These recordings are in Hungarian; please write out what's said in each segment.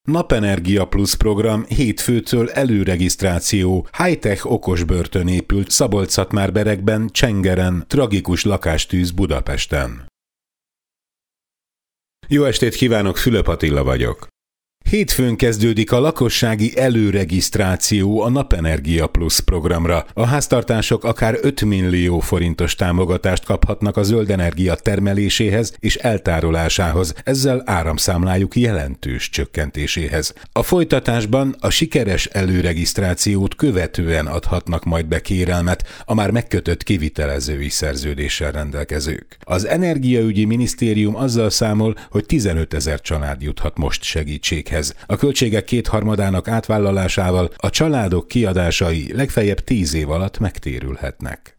Napenergia Plus program hétfőtől előregisztráció. High-tech okosbörtön épült Szabolcs-Szatmár-Berekben, Csengeren, tragikus lakástűz Budapesten. Jó estét kívánok, Fülöp Attila vagyok. Hétfőn kezdődik a lakossági előregisztráció a Napenergia Plus programra. A háztartások akár 5 millió forintos támogatást kaphatnak a zöld energia termeléséhez és eltárolásához, ezzel áramszámlájuk jelentős csökkentéséhez. A folytatásban a sikeres előregisztrációt követően adhatnak majd be kérelmet a már megkötött kivitelezői szerződéssel rendelkezők. Az Energiaügyi Minisztérium azzal számol, hogy 15 000 család juthat most segítséghez. A költségek kétharmadának átvállalásával a családok kiadásai legfeljebb 10 év alatt megtérülhetnek.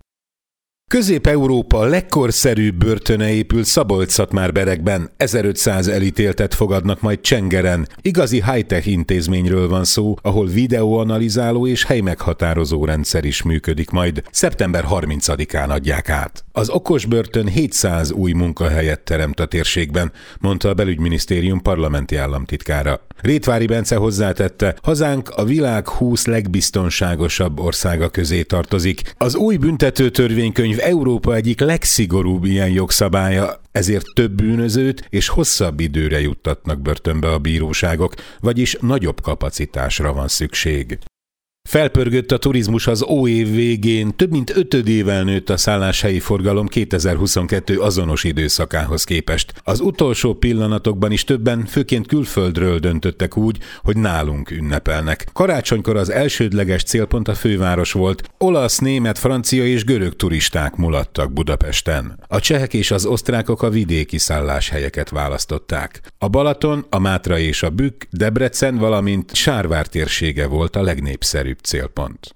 Közép-Európa legkorszerűbb börtöne épül Szabolcs-Szatmár-Berekben, 1500 elítéltet fogadnak majd Csengeren. Igazi high-tech intézményről van szó, ahol videóanalizáló és helymeghatározó rendszer is működik majd. Szeptember 30-án adják át. Az okosbörtön 700 új munkahelyet teremt a térségben, mondta a Belügyminisztérium parlamenti államtitkára. Rétvári Bence hozzátette, hazánk a világ 20 legbiztonságosabb országa közé tartozik. Az új büntetőtörvénykönyv Európa egyik legszigorúbb ilyen jogszabálya, ezért több bűnözőt és hosszabb időre juttatnak börtönbe a bíróságok, vagyis nagyobb kapacitásra van szükség. Felpörgött a turizmus az óév végén, több mint 5-ével nőtt a szálláshelyi forgalom 2022 azonos időszakához képest. Az utolsó pillanatokban is többen, főként külföldről döntöttek úgy, hogy nálunk ünnepelnek. Karácsonykor az elsődleges célpont a főváros volt. Olasz, német, francia és görög turisták mulattak Budapesten. A csehek és az osztrákok a vidéki szálláshelyeket választották. A Balaton, a Mátra és a Bükk, Debrecen, valamint Sárvár térsége volt a legnépszerűbb célpont.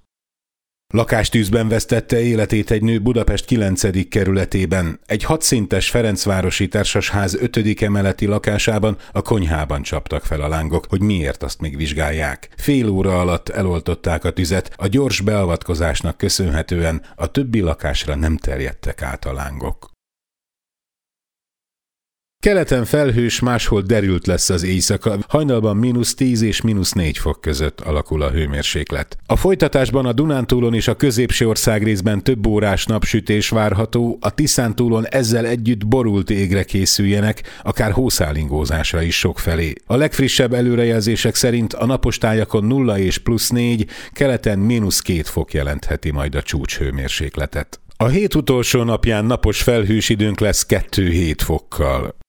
Lakástűzben vesztette életét egy nő Budapest 9. kerületében. Egy 6 szintes Ferencvárosi társasház 5. emeleti lakásában, a konyhában csaptak fel a lángok, hogy miért, azt még vizsgálják. Fél óra alatt eloltották a tüzet, a gyors beavatkozásnak köszönhetően a többi lakásra nem terjedtek át a lángok. Keleten felhős, máshol derült lesz az éjszaka, hajnalban -10 és -4 fok között alakul a hőmérséklet. A folytatásban a Dunántúlon és a középső országrészben több órás napsütés várható, a Tiszántúlon ezzel együtt borult égre készüljenek, akár hószálingózásra is sokfelé. A legfrissebb előrejelzések szerint a napos tájakon 0 és +4, keleten -2 fok jelentheti majd a csúcshőmérsékletet. A hét utolsó napján napos felhős időnk lesz 2-7 fokkal.